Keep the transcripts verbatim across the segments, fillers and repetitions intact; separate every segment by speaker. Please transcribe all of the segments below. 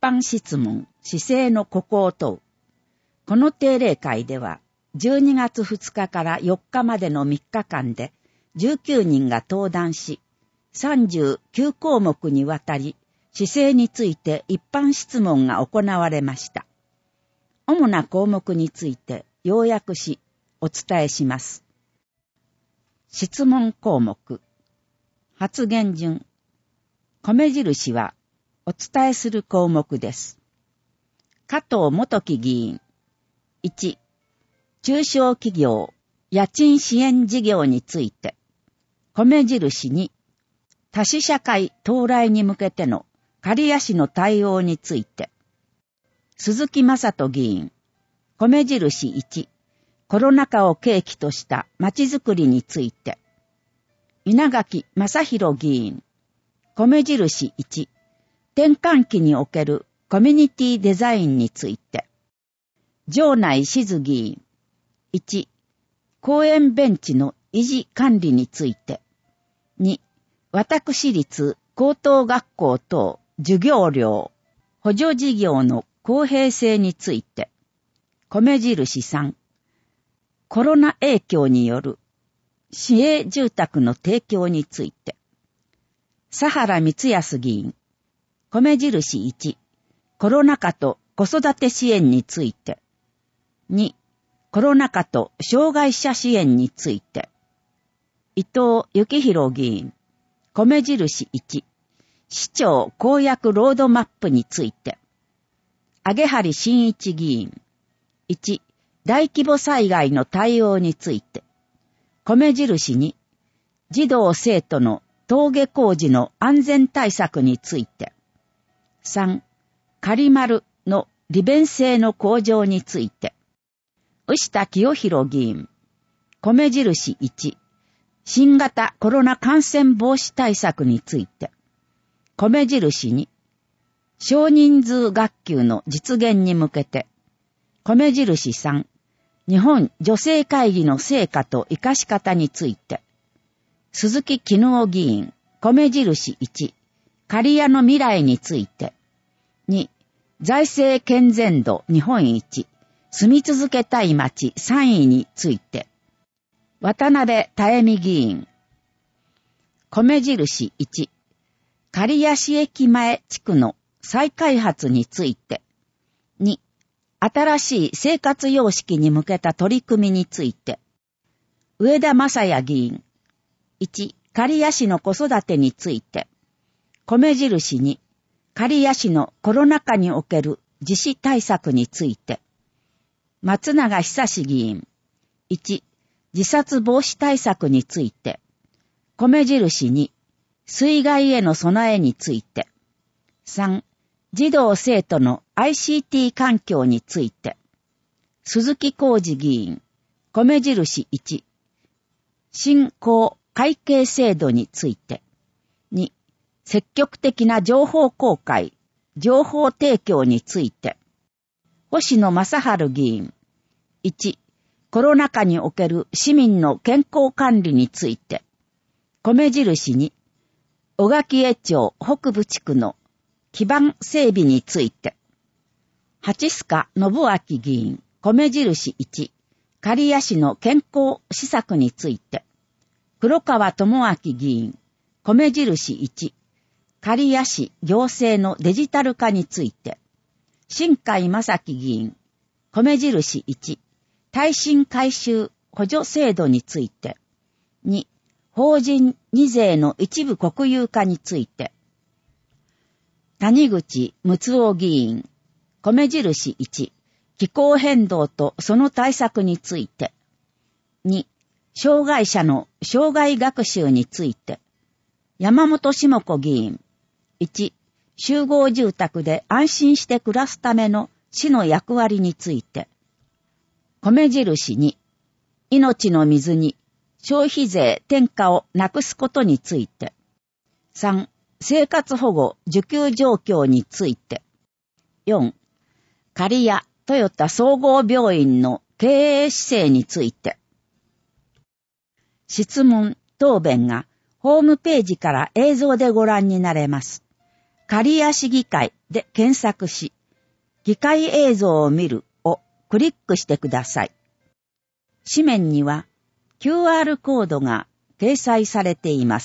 Speaker 1: 般質問、市政のここを問う。この定例会では、じゅうにがつふつかからよっかまでのみっかかんで、じゅうきゅうにんが登壇し、さんじゅうきゅうこうもくにわたり、市政について一般質問が行われました。主な項目について要約し、お伝えします。質問項目。発言順。米印は、お伝えする項目です。加藤元木議員。いち、中小企業、家賃支援事業について。米印に、多子社会到来に向けての刈谷市の対応について。鈴木正人議員。米印いち、コロナ禍を契機とした街づくりについて。稲垣正弘議員。米印いち、転換期におけるコミュニティデザインについて。城内静議員。いち、公園ベンチの維持管理について。に、私立高等学校等授業料、補助事業の公平性について。米印さん、コロナ影響による市営住宅の提供について。佐原光康議員。米印いち、コロナ禍と子育て支援について。に、コロナ禍と障害者支援について。伊藤幸宏議員。米印いち、市長公約ロードマップについて。揚張真一議員。いち、大規模災害の対応について。米印に、児童生徒の登下校時の安全対策について。さん、仮丸の利便性の向上について。牛田清弘議員。米印いち、新型コロナ感染防止対策について。米印に、少人数学級の実現に向けて。米印さん、日本女性会議の成果と活かし方について。鈴木絹夫議員。米印いち、刈谷の未来について。に、財政健全度日本一、住み続けたい町さんいについて。渡辺妙美議員。米印いち、刈谷市駅前地区の再開発について。に、新しい生活様式に向けた取り組みについて。上田正也議員。いち、刈谷市の子育てについて。米印に、刈谷市のコロナ禍における自死対策について。松永久志議員。いち、自殺防止対策について。米印に、水害への備えについて。さん、児童生徒の アイシーティー 環境について。鈴木浩二議員。米印いち、新興会計制度について。に、積極的な情報公開、情報提供について。星野正治議員。いち、コロナ禍における市民の健康管理について。米印に、小垣江町北部地区の基盤整備について。八須賀信明議員。米印いち、刈谷市の健康施策について。黒川智明議員。米印いち、刈谷市行政のデジタル化について。新海正樹議員。米印いち、耐震改修補助制度について。に、法人に税の一部国有化について。谷口睦夫議員。米印いち、気候変動とその対策について。に、障害者の障害学習について。山本志子議員。いち、集合住宅で安心して暮らすための市の役割について。米印に、命の水に消費税転嫁をなくすことについて。さん、生活保護受給状況について。よん、刈谷トヨタ総合病院の経営姿勢について。質問、答弁がホームページから映像でご覧になれます。刈谷市議会で検索し、議会映像を見るをクリックしてください。紙面には キューアール コードが掲載されています。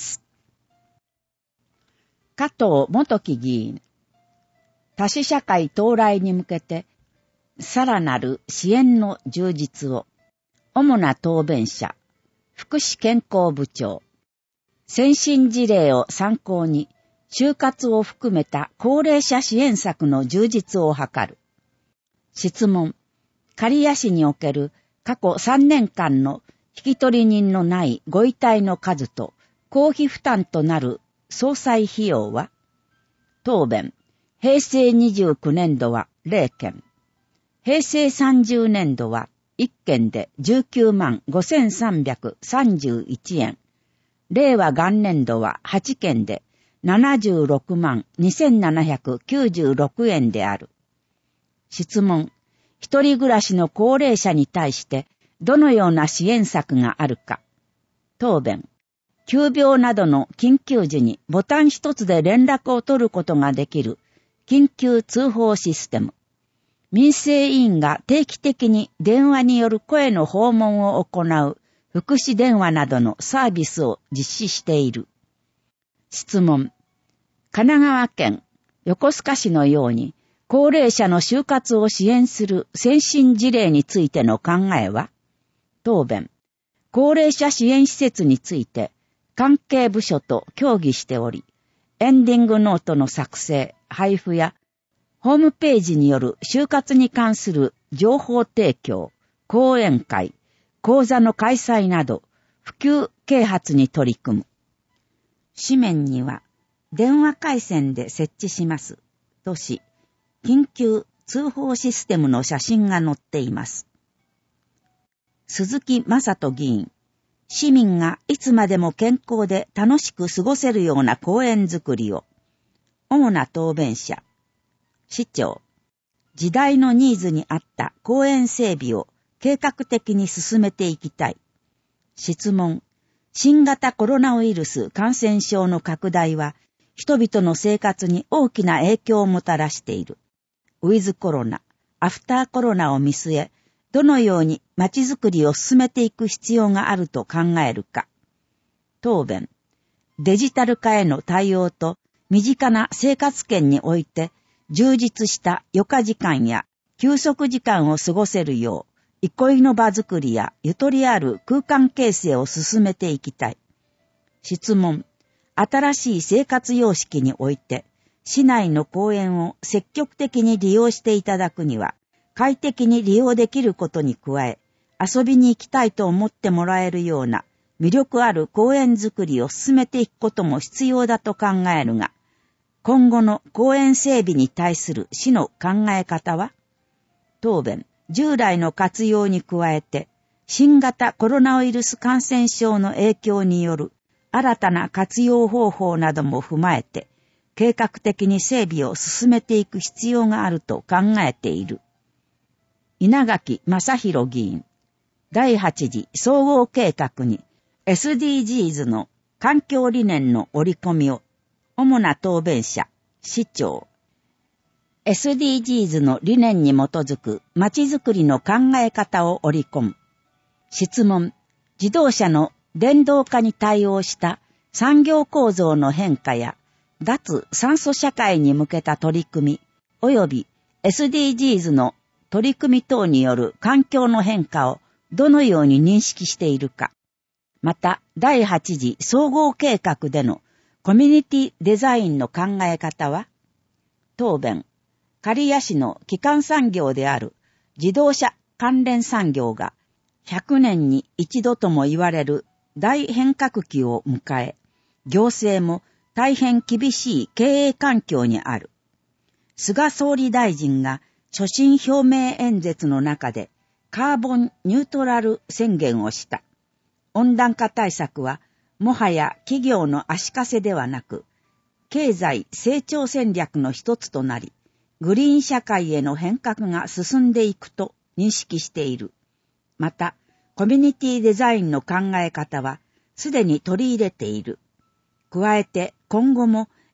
Speaker 1: 加藤元木議員、多子社会到来に向けて、さらなる支援の充実を、主な答弁者、福祉健康部長、先進事例を参考に、就活を含めた高齢者支援策の充実を図る。質問、刈谷市における過去さんねんかんの引き取り人のないご遺体の数と公費負担となる葬祭費用は？答弁、平成にじゅうきゅうねんどはゼロけん、平成さんじゅうねんどはいっけんでじゅうきゅうまんごせんさんびゃくさんじゅういちえん、令和元年度ははちけんでななじゅうろくまんにせんななひゃくきゅうじゅうろくえんである。質問、一人暮らしの高齢者に対してどのような支援策があるか。答弁、急病などの緊急時にボタン一つで連絡を取ることができる緊急通報システム。民生委員が定期的に電話による声の訪問を行う福祉電話などのサービスを実施している。質問、神奈川県横須賀市のように高齢者の就活を支援する先進事例についての考えは？答弁、高齢者支援施設について関係部署と協議しており、エンディングノートの作成、配布やホームページによる就活に関する情報提供、講演会、講座の開催など普及啓発に取り組む。紙面には電話回線で設置しますとし、緊急通報システムの写真が載っています。鈴木正人議員、市民がいつまでも健康で楽しく過ごせるような公園づくりを。主な答弁者、市長、時代のニーズに合った公園整備を計画的に進めていきたい。質問、新型コロナウイルス感染症の拡大は人々の生活に大きな影響をもたらしている。ウィズコロナ、アフターコロナを見据え、どのように街づくりを進めていく必要があると考えるか。答弁、デジタル化への対応と身近な生活圏において充実した余暇時間や休息時間を過ごせるよう、憩いの場づくりやゆとりある空間形成を進めていきたい。質問、新しい生活様式において、市内の公園を積極的に利用していただくには、快適に利用できることに加え、遊びに行きたいと思ってもらえるような魅力ある公園づくりを進めていくことも必要だと考えるが、今後の公園整備に対する市の考え方は？答弁、従来の活用に加えて、新型コロナウイルス感染症の影響による新たな活用方法なども踏まえて、計画的に整備を進めていく必要があると考えている。稲垣正弘議員、だいはち次総合計画に エスディージーズ の環境理念の織り込みを、主な答弁者、市長。エスディージーズ の理念に基づく街づくりの考え方を織り込む。質問、自動車の電動化に対応した産業構造の変化や脱酸素社会に向けた取り組み、及び エスディージーズ の取り組み等による環境の変化をどのように認識しているか。また、だいはち次総合計画でのコミュニティデザインの考え方は？答弁、刈谷市の基幹産業である自動車関連産業がひゃくねんに一度とも言われる大変革期を迎え、行政も大変厳しい経営環境にある。菅総理大臣が所信表明演説の中でカーボンニュートラル宣言をした。温暖化対策はもはや企業の足かせではなく、経済成長戦略の一つとなり、グリーン社会への変革が進んでいくと認識している。また、コミュニティデザインの考え方はすでに取り入れている。加えて今後も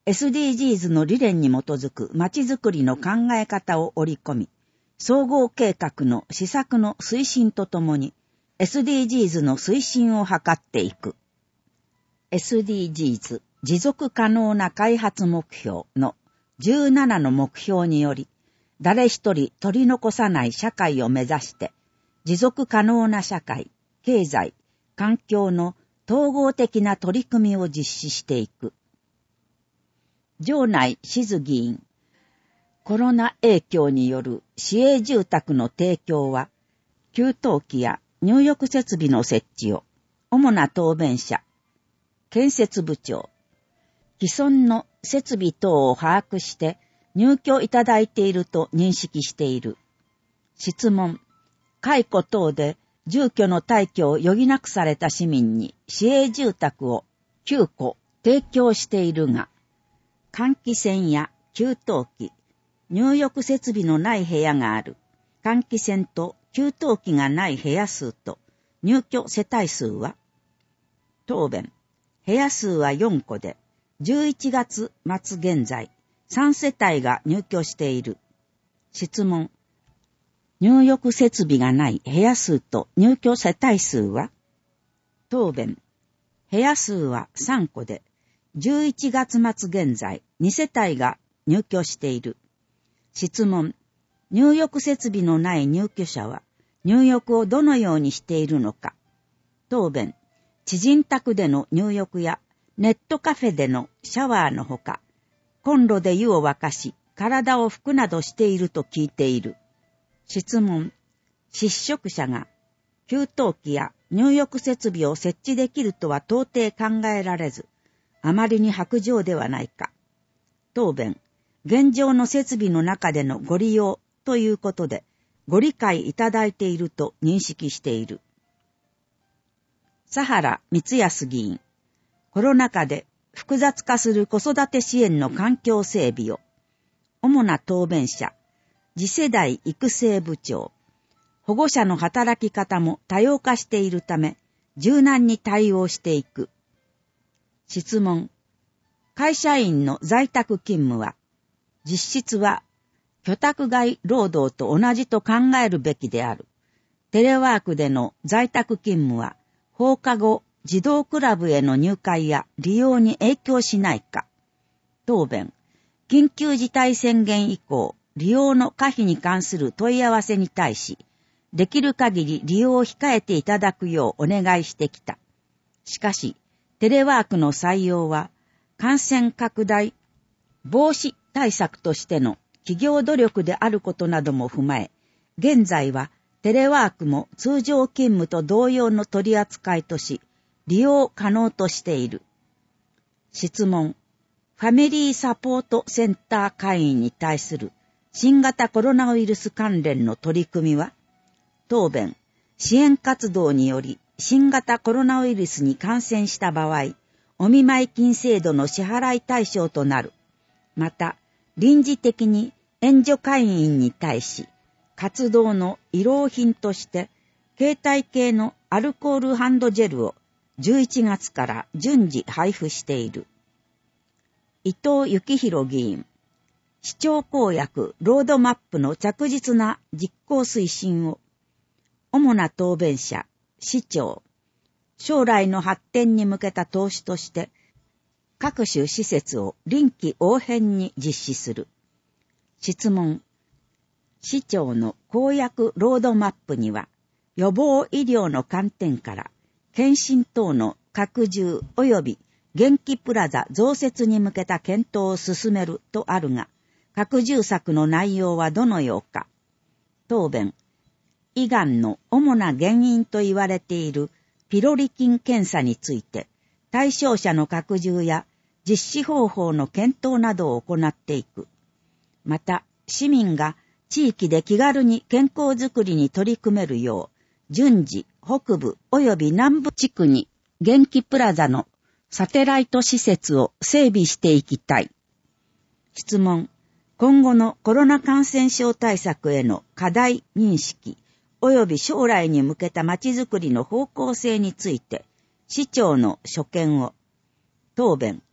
Speaker 1: エスディージーズ の理念に基づく街づくりの考え方を織り込み、総合計画の施策の推進とともに エスディージーズ の推進を図っていく。エスディージーズ 持続可能な開発目標のじゅうななの目標により、誰一人取り残さない社会を目指して、持続可能な社会、経済、環境の統合的な取り組みを実施していく。場内静議員、コロナ影響による市営住宅の提供は、給湯器や入浴設備の設置を、主な答弁者、建設部長、既存の設備等を把握して入居いただいていると認識している。質問、解雇等で住居の退去を余儀なくされた市民に市営住宅をきゅうこ提供しているが、換気扇や給湯器、入浴設備のない部屋がある。換気扇と給湯器がない部屋数と入居世帯数は？答弁。部屋数はよんこで、じゅういちがつ末現在、さんせたいが入居している。質問。入浴設備がない部屋数と入居世帯数は？答弁。部屋数はさんこで、じゅういちがつ末現在、にせたいが入居している。質問。入浴設備のない入居者は、入浴をどのようにしているのか。答弁。知人宅での入浴やネットカフェでのシャワーのほか、コンロで湯を沸かし、体を拭くなどしていると聞いている。質問。失職者が給湯器や入浴設備を設置できるとは到底考えられず、あまりに薄情ではないか。答弁。現状の設備の中でのご利用ということで、ご理解いただいていると認識している。佐原光康議員、コロナ禍で複雑化する子育て支援の環境整備を、主な答弁者、次世代育成部長、保護者の働き方も多様化しているため、柔軟に対応していく。質問。会社員の在宅勤務は、実質は居宅外労働と同じと考えるべきである。テレワークでの在宅勤務は、放課後、児童クラブへの入会や利用に影響しないか。答弁。緊急事態宣言以降、利用の可否に関する問い合わせに対し、できる限り利用を控えていただくようお願いしてきた。しかし、テレワークの採用は、感染拡大防止対策としての企業努力であることなども踏まえ、現在はテレワークも通常勤務と同様の取り扱いとし、利用可能としている。質問。ファミリーサポートセンター会員に対する新型コロナウイルス関連の取り組みは？答弁。支援活動により新型コロナウイルスに感染した場合、お見舞い金制度の支払い対象となる。また、臨時的に援助会員に対し、活動の慰労品として、携帯系のアルコールハンドジェルをじゅういちがつから順次配布している。伊藤幸宏議員、市長公約ロードマップの着実な実行推進を、主な答弁者、市長、将来の発展に向けた投資として、各種施設を臨機応変に実施する。質問。市長の公約ロードマップには、予防医療の観点から、検診等の拡充及び元気プラザ増設に向けた検討を進めるとあるが、拡充策の内容はどのようか。答弁。胃がんの主な原因と言われているピロリ菌検査について、対象者の拡充や実施方法の検討などを行っていく。また、市民が地域で気軽に健康づくりに取り組めるよう、順次、北部及び南部地区に元気プラザのサテライト施設を整備していきたい。質問。今後のコロナ感染症対策への課題認識及び将来に向けたまちづくりの方向性について、市長の所見を。答弁。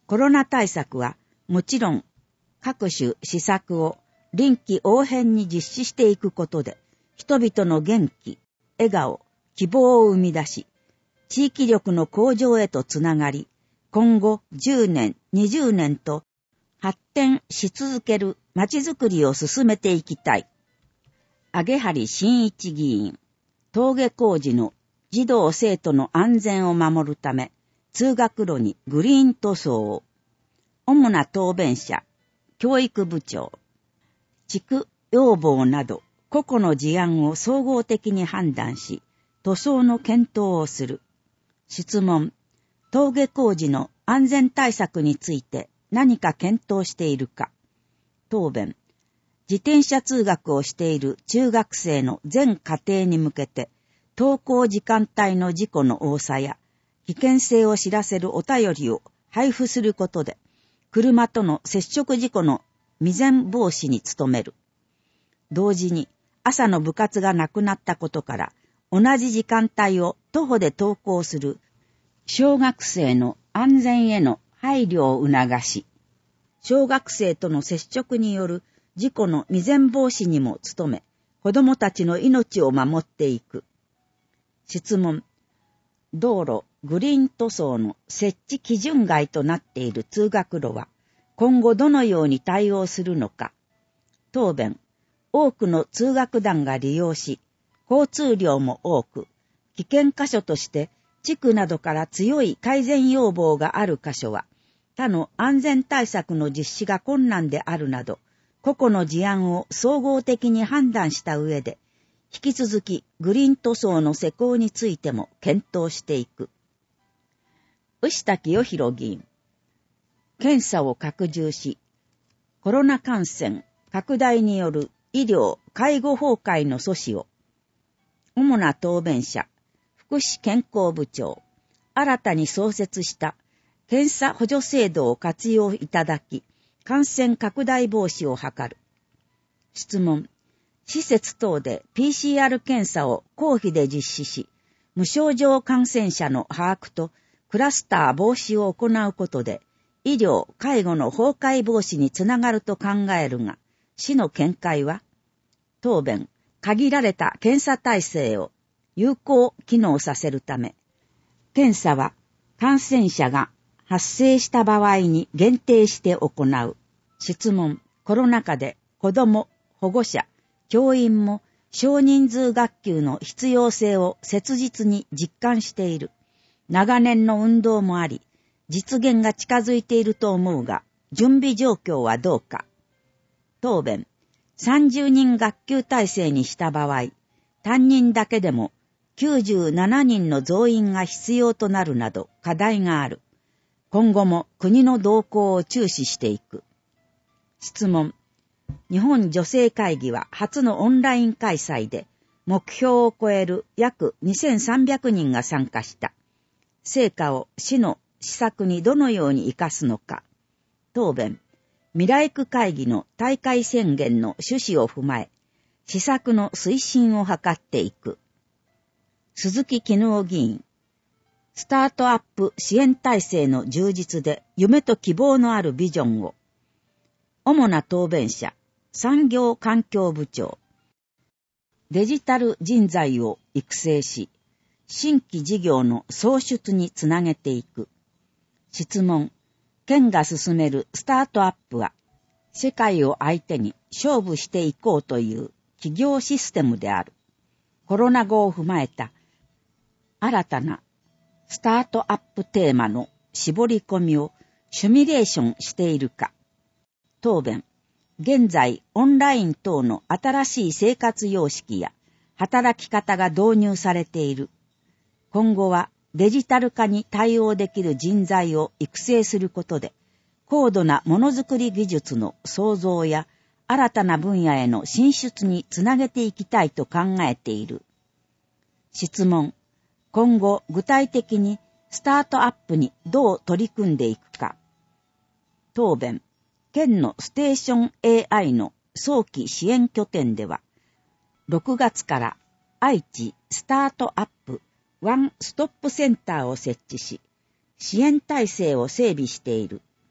Speaker 1: コロナ対策はもちろん各種施策を臨機応変に実施していくことで、人々の元気、笑顔、希望を生み出し、地域力の向上へとつながり、今後じゅうねん、にじゅうねんと発展し続ける街づくりを進めていきたい。揚原真一議員、峠工事の児童生徒の安全を守るため、通学路にグリーン塗装を。主な答弁者、教育部長。地区要望など個々の事案を総合的に判断し、塗装の検討をする。質問、峠工事の安全対策について何か検討しているか。答弁、自転車通学をしている中学生の全家庭に向けて、登校時間帯の事故の多さや危険性を知らせるお便りを配布することで、車との接触事故の未然防止に努める。同時に朝の部活がなくなったことから、同じ時間帯を徒歩で登校する小学生の安全への配慮を促し、小学生との接触による事故の未然防止にも努め、子どもたちの命を守っていく。質問、道路、グリーン塗装の設置基準外となっている通学路は、今後どのように対応するのか。答弁、多くの通学団が利用し、交通量も多く、危険箇所として地区などから強い改善要望がある箇所は、他の安全対策の実施が困難であるなど、個々の事案を総合的に判断した上で、引き続きグリーン塗装の施工についても検討していく。牛田清弘議員、検査を拡充し、コロナ感染拡大による医療・介護崩壊の阻止を。主な答弁者、福祉健康部長、新たに創設した検査補助制度を活用いただき、感染拡大防止を図る。質問、施設等で ピーシーアール 検査を公費で実施し、無症状感染者の把握とクラスター防止を行うことで、医療・介護の崩壊防止につながると考えるが、市の見解は。答弁、限られた検査体制を有効機能させるため、検査は感染者が発生した場合に限定して行う。質問、コロナ禍で子ども、保護者、教員も少人数学級の必要性を切実に実感している。長年の運動もあり、実現が近づいていると思うが、準備状況はどうか。答弁、さんじゅうにん学級体制にした場合、担任だけでもきゅうじゅうななにんの増員が必要となるなど課題がある。今後も国の動向を注視していく。質問、日本女性会議は初のオンライン開催で、目標を超える約にせんさんびゃくにんが参加した。成果を市の施策にどのように生かすのか。答弁、未来区会議の大会宣言の趣旨を踏まえ、施策の推進を図っていく。鈴木絹夫議員、スタートアップ支援体制の充実で夢と希望のあるビジョンを。主な答弁者、産業環境部長、デジタル人材を育成し、新規事業の創出につなげていく。質問、県が進めるスタートアップは、世界を相手に勝負していこうという企業システムである。コロナ後を踏まえた新たなスタートアップテーマの絞り込みをシミュレーションしているか。答弁、現在オンライン等の新しい生活様式や働き方が導入されている。今後はデジタル化に対応できる人材を育成することで、高度なものづくり技術の創造や新たな分野への進出につなげていきたいと考えている。質問、今後具体的にスタートアップにどう取り組んでいくか。答弁、県のステーション エーアイ の早期支援拠点では、ろくがつから愛知スタートアップワンストップセンターを設置し、支援体制を整備している。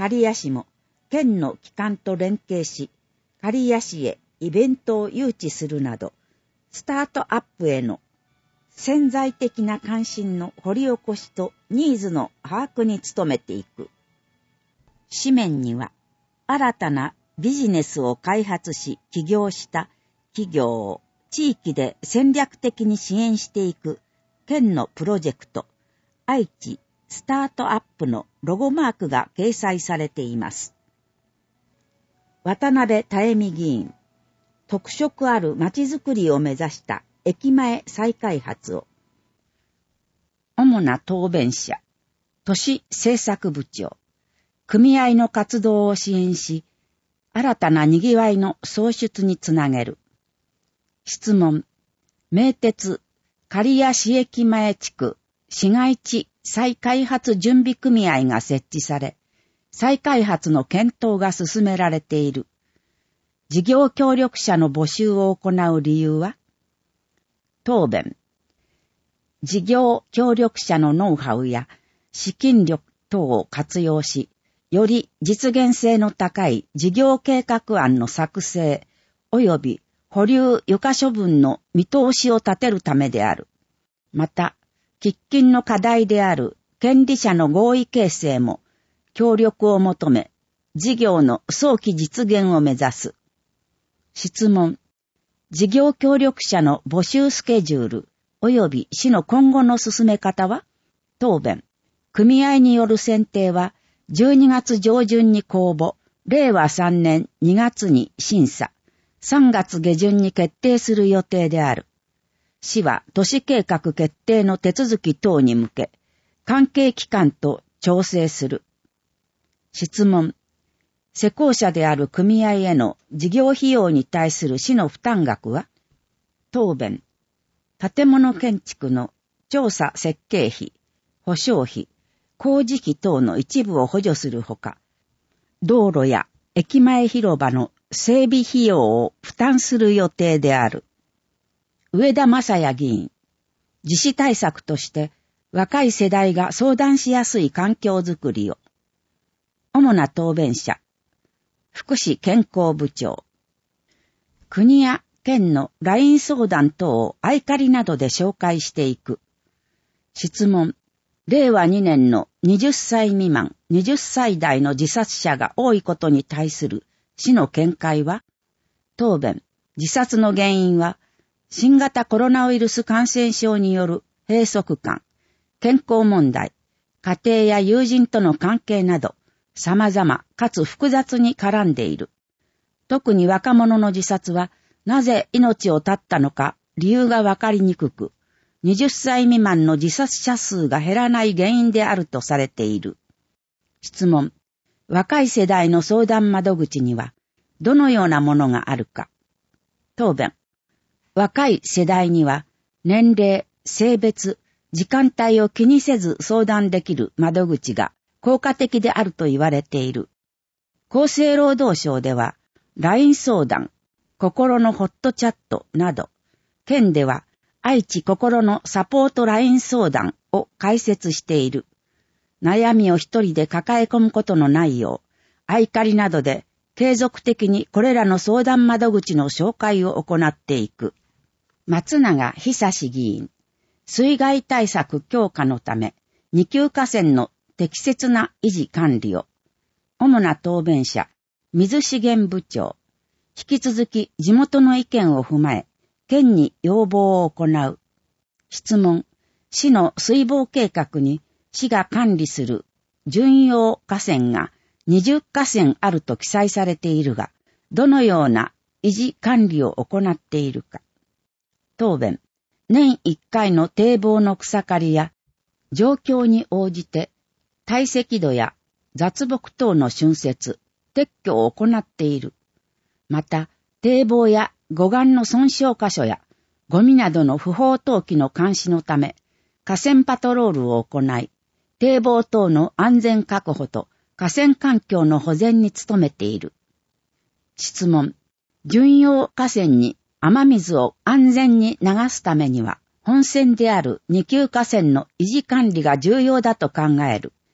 Speaker 1: 刈谷市も県の機関と連携し、刈谷市へイベントを誘致するなど、スタートアップへの潜在的な関心の掘り起こしとニーズの把握に努めていく。紙面には、新たなビジネスを開発し起業した企業を地域で戦略的に支援していく県のプロジェクト、愛知スタートアップのロゴマークが掲載されています。渡辺多恵美議員、特色あるまちづくりを目指した駅前再開発を。主な答弁者、都市政策部長、組合の活動を支援し、新たな賑わいの創出につなげる。質問、名鉄、刈谷市駅前地区、市街地再開発準備組合が設置され、再開発の検討が進められている。事業協力者の募集を行う理由は？答弁。事業協力者のノウハウや資金力等を活用し、より実現性の高い事業計画案の作成及び保留床処分の見通しを立てるためである。また、喫緊の課題である権利者の合意形成も協力を求め、事業の早期実現を目指す。質問。事業協力者の募集スケジュール及び市の今後の進め方は？答弁。組合による選定はじゅうにがつ上旬に公募、れいわさんねんにがつに審査、さんがつ下旬に決定する予定である。市は都市計画決定の手続き等に向け、関係機関と調整する。質問。施工者である組合への事業費用に対する市の負担額は？答弁。建物建築の調査設計費、保証費、工事費等の一部を補助するほか、道路や駅前広場の整備費用を負担する予定である。上田正也議員、自治対策として若い世代が相談しやすい環境づくりを。主な答弁者、福祉健康部長、国や県の ライン 相談等をアイカリなどで紹介していく。質問。れいわにねんのはたち未満、はたち代の自殺者が多いことに対する市の見解は？答弁。自殺の原因は、新型コロナウイルス感染症による閉塞感、健康問題、家庭や友人との関係など、様々かつ複雑に絡んでいる。特に若者の自殺は、なぜ命を絶ったのか理由がわかりにくく、はたち未満の自殺者数が減らない原因であるとされている。質問。若い世代の相談窓口には、どのようなものがあるか。答弁。若い世代には、年齢、性別、時間帯を気にせず相談できる窓口が効果的であると言われている。厚生労働省では、ライン 相談、心のホットチャットなど、県では、愛知心のサポート ライン 相談を開設している。悩みを一人で抱え込むことのないよう、アイカリなどで継続的にこれらの相談窓口の紹介を行っていく。松永久志議員、水害対策強化のため、二級河川の適切な維持管理を。主な答弁者、水資源部長、引き続き地元の意見を踏まえ、県に要望を行う。質問。市の水防計画に市が管理する準用河川がにじゅっかせんあると記載されているが、どのような維持管理を行っているか。答弁。年いっかいの堤防の草刈りや、状況に応じて堆積土や雑木等の浚渫、撤去を行っている。また、堤防や護岸の損傷箇所やゴミなどの不法投棄の監視のため、河川パトロールを行い、堤防等の安全確保と河川環境の保全に努めている。質問。準用河川に雨水を安全に流すためには、本線である二級河川の維持管理が重要だと考える。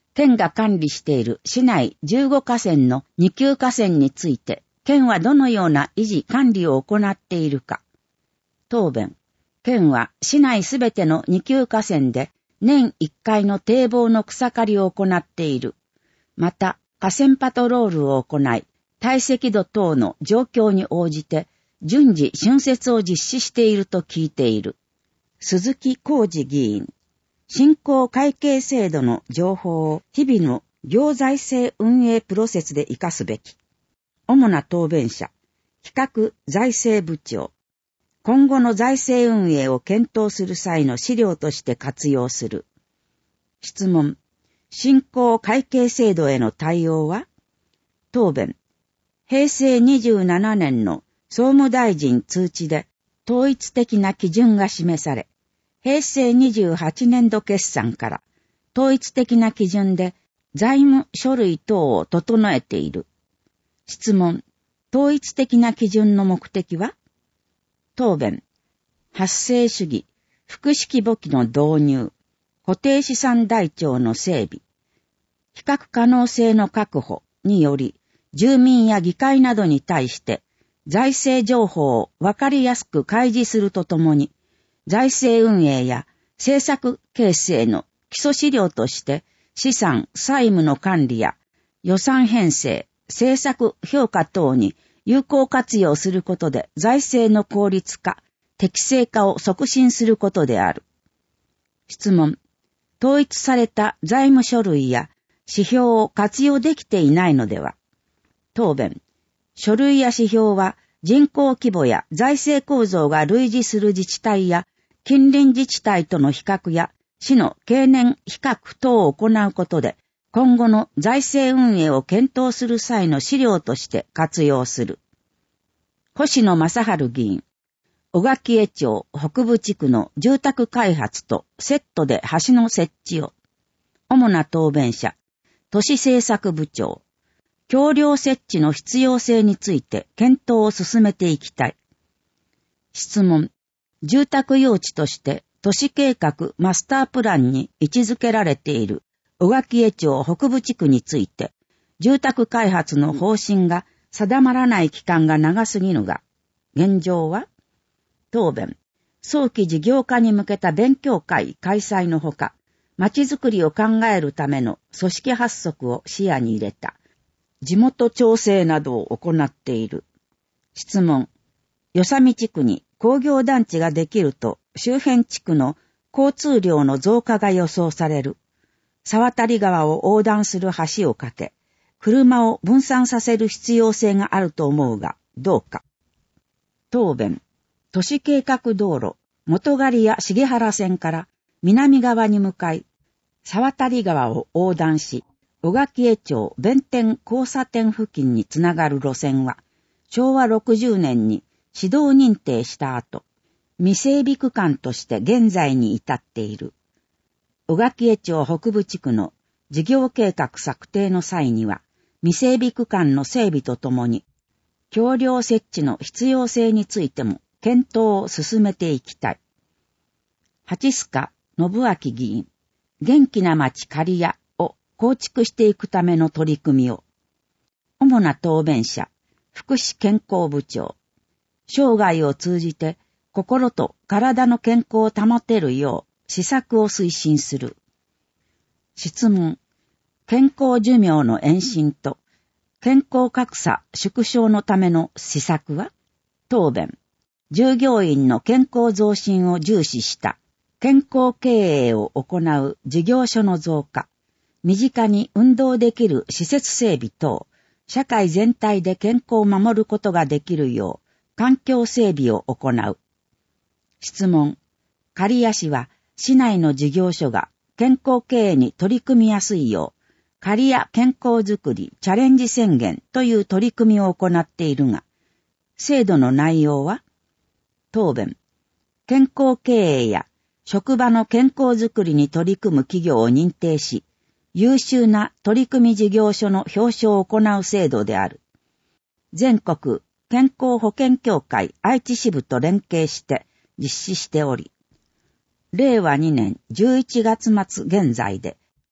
Speaker 1: 県が管理している市内じゅうごかせんのに級河川について、県はどのような維持管理を行っているか。答弁。県は市内すべてのに級河川で年いっかいの堤防の草刈りを行っている。また、河川パトロールを行い、堆積度等の状況に応じて順次浚渫を実施していると聞いている。鈴木浩二議員。振興会計制度の情報を日々の行財政運営プロセスで活かすべき。主な答弁者、企画財政部長。今後の財政運営を検討する際の資料として活用する。質問。振興会計制度への対応は？答弁。へいせいにじゅうななねんの総務大臣通知で統一的な基準が示され、へいせいにじゅうはちねんど決算から統一的な基準で財務書類等を整えている。質問。統一的な基準の目的は？答弁。発生主義、複式簿記の導入、固定資産台帳の整備、比較可能性の確保により、住民や議会などに対して財政情報をわかりやすく開示するとともに、財政運営や政策形成の基礎資料として資産・債務の管理や予算編成、政策評価等に有効活用することで財政の効率化、適正化を促進することである。質問。統一された財務書類や指標を活用できていないのでは？答弁。書類や指標は人口規模や財政構造が類似する自治体や近隣自治体との比較や市の経年比較等を行うことで今後の財政運営を検討する際の資料として活用する。星野正治議員。小垣江町北部地区の住宅開発とセットで橋の設置を。主な答弁者。都市政策部長。橋梁設置の必要性について検討を進めていきたい。質問。住宅用地として都市計画マスタープランに位置づけられている小垣江町北部地区について、住宅開発の方針が定まらない期間が長すぎるが、現状は？答弁。早期事業化に向けた勉強会開催のほか、街づくりを考えるための組織発足を視野に入れた、地元調整などを行っている。質問。与謝見地区に工業団地ができると周辺地区の交通量の増加が予想される。沢渡川を横断する橋を架け、車を分散させる必要性があると思うが、どうか。答弁。都市計画道路、元狩や重原線から南側に向かい、沢渡川を横断し、小垣江町弁天交差点付近につながる路線は、しょうわろくじゅうねんに指導認定した後、未整備区間として現在に至っている。小垣江町北部地区の事業計画策定の際には、未整備区間の整備とともに、橋梁設置の必要性についても検討を進めていきたい。八須賀信明議員、元気な町刈谷を構築していくための取り組みを。主な答弁者、福祉健康部長。生涯を通じて心と体の健康を保てるよう施策を推進する。質問。健康寿命の延伸と健康格差縮小のための施策は？答弁。従業員の健康増進を重視した健康経営を行う事業所の増加、身近に運動できる施設整備等、社会全体で健康を守ることができるよう環境整備を行う。質問。刈谷市は市内の事業所が健康経営に取り組みやすいよう、刈谷健康づくりチャレンジ宣言という取り組みを行っているが、制度の内容は？答弁。健康経営や職場の健康づくりに取り組む企業を認定し、優秀な取り組み事業所の表彰を行う制度である。全国健康保険協会愛知支部と連携して実施しており、れいわにねんじゅういちがつまつ現在で、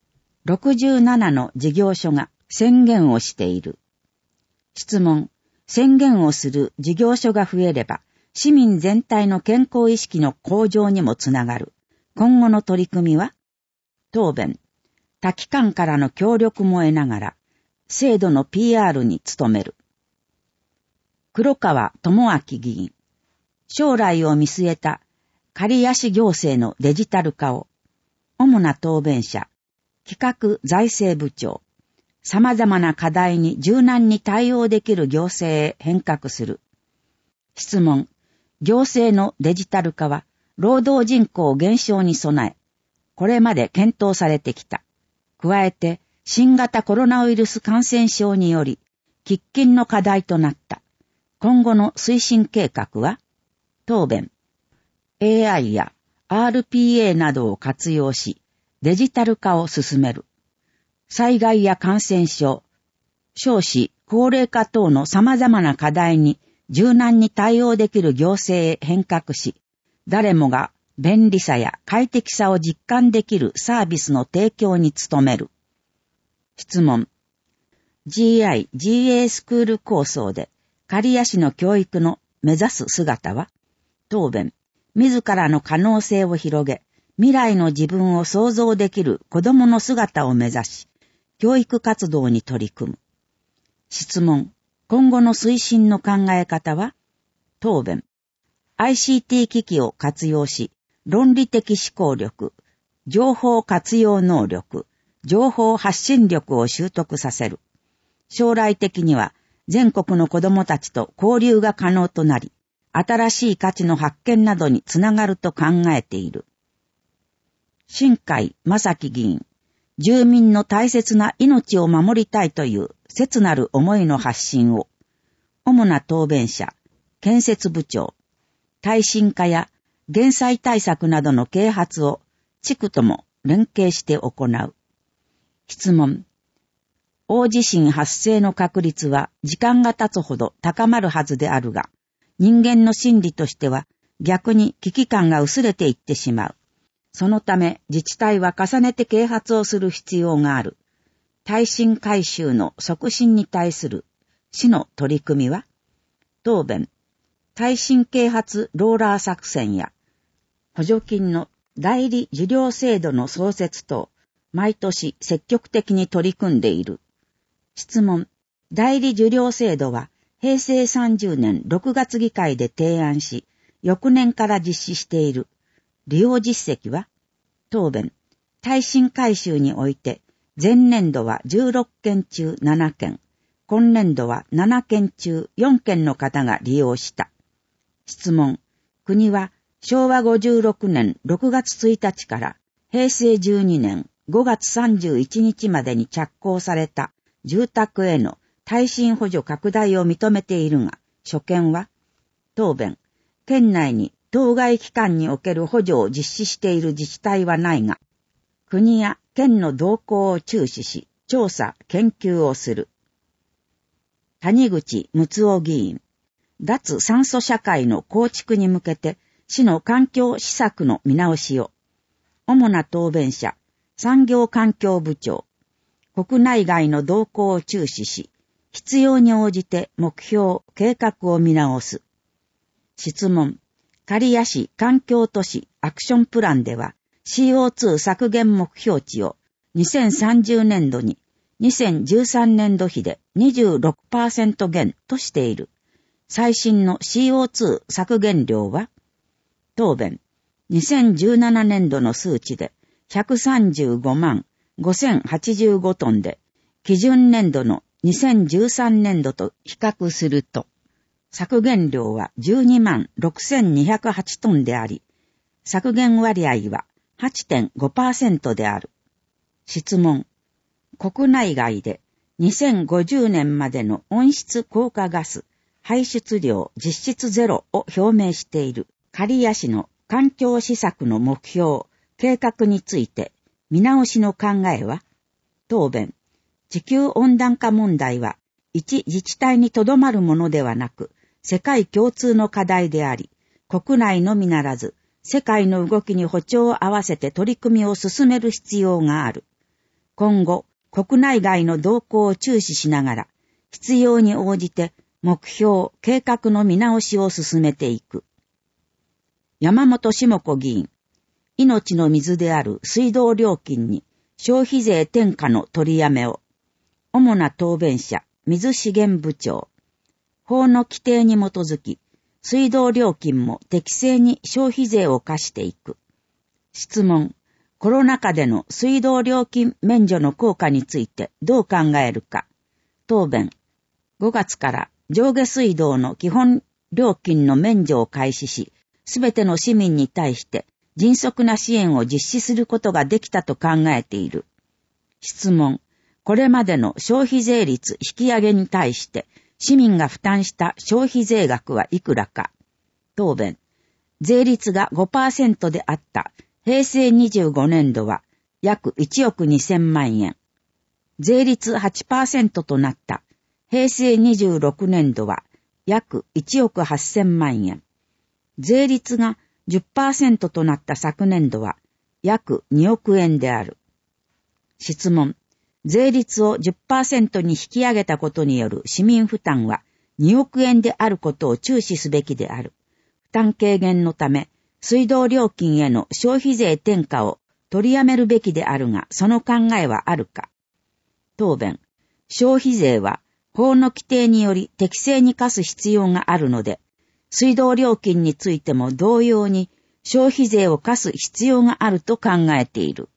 Speaker 1: ろくじゅうななの事業所が宣言をしている。質問。宣言をする事業所が増えれば、市民全体の健康意識の向上にもつながる。今後の取り組みは？答弁。他機関からの協力も得ながら、制度の ピーアール に努める。黒川智明議員。将来を見据えた刈谷市行政のデジタル化を、主な答弁者、企画財政部長、様々な課題に柔軟に対応できる行政へ変革する。質問。行政のデジタル化は、労働人口減少に備え、これまで検討されてきた。加えて、新型コロナウイルス感染症により、喫緊の課題となった。今後の推進計画は？答弁。エーアイ や アールピーエー などを活用し、デジタル化を進める。災害や感染症、少子、高齢化等の様々な課題に柔軟に対応できる行政へ変革し、誰もが便利さや快適さを実感できるサービスの提供に努める。質問。ジーアイ、ジーエー スクール構想で刈谷市の教育の目指す姿は？答弁。自らの可能性を広げ、未来の自分を想像できる子供の姿を目指し、教育活動に取り組む。質問。今後の推進の考え方は？答弁。アイシーティー 機器を活用し、論理的思考力、情報活用能力、情報発信力を習得させる。将来的には全国の子供たちと交流が可能となり、新しい価値の発見などにつながると考えている。新海正樹議員。住民の大切な命を守りたいという切なる思いの発信を、主な答弁者、建設部長、耐震化や減災対策などの啓発を地区とも連携して行う。質問。大地震発生の確率は時間が経つほど高まるはずであるが、人間の心理としては逆に危機感が薄れていってしまう。そのため自治体は重ねて啓発をする必要がある。耐震改修の促進に対する市の取り組みは？答弁。耐震啓発ローラー作戦や補助金の代理受領制度の創設等、毎年積極的に取り組んでいる。質問。代理受領制度は平成さんじゅうねんろくがつ議会で提案し、翌年から実施している。利用実績は？答弁。耐震改修において、前年度はじゅうろっけん中ななけん、今年度はななけん中よんけんの方が利用した。質問。国はしょうわごじゅうろくねんろくがつついたちから平成じゅうにねんごがつさんじゅういちにちまでに着工された住宅への耐震補助拡大を認めているが、所見は？答弁。県内に当該機関における補助を実施している自治体はないが、国や県の動向を注視し、調査、研究をする。谷口睦夫議員。脱酸素社会の構築に向けて、市の環境施策の見直しを。主な答弁者、産業環境部長。国内外の動向を注視し、必要に応じて目標、計画を見直す。質問。刈谷市環境都市アクションプランでは シーオーツー 削減目標値をにせんさんじゅうねんどににせんじゅうさんねんど比で にじゅうろくパーセント 減としている。最新の シーオーツー 削減量は？答弁。にせんじゅうななねんどの数値でひゃくさんじゅうごまんごせんはちじゅうごトンで、基準年度のにせんじゅうさんねんどと比較すると、削減量はじゅうにまんろくせんにひゃくはちトンであり、削減割合は はちてんごパーセント である。質問。国内外でにせんごじゅうねんまでの温室効果ガス排出量実質ゼロを表明している刈谷市の環境施策の目標、計画について見直しの考えは？答弁。地球温暖化問題は一自治体にとどまるものではなく、世界共通の課題であり、国内のみならず、世界の動きに歩調を合わせて取り組みを進める必要がある。 今後、国内外の動向を注視しながら、必要に応じて目標、計画の見直しを進めていく。山本下子議員、命の水である水道料金に消費税転嫁の取りやめを、主な答弁者、水資源部長、法の規定に基づき、水道料金も適正に消費税を課していく。質問、コロナ禍での水道料金免除の効果についてどう考えるか。答弁、ごがつから上下水道の基本料金の免除を開始し、すべての市民に対して迅速な支援を実施することができたと考えている。質問、これまでの消費税率引き上げに対して市民が負担した消費税額はいくらか。答弁、税率が ごパーセント であった平成にじゅうごねんどは約いちおくにせんまんえん。税率 はちパーセント となった平成にじゅうろくねんどは約いちおくはっせんまんえん。税率が じゅっパーセント となった昨年度は約におくえんである。質問、税率を じゅっパーセント に引き上げたことによる市民負担はにおくえんであることを注視すべきである。負担軽減のため、水道料金への消費税転嫁を取りやめるべきであるが、その考えはあるか。答弁、消費税は法の規定により適正に課す必要があるので、水道料金についても同様に消費税を課す必要があると考えている。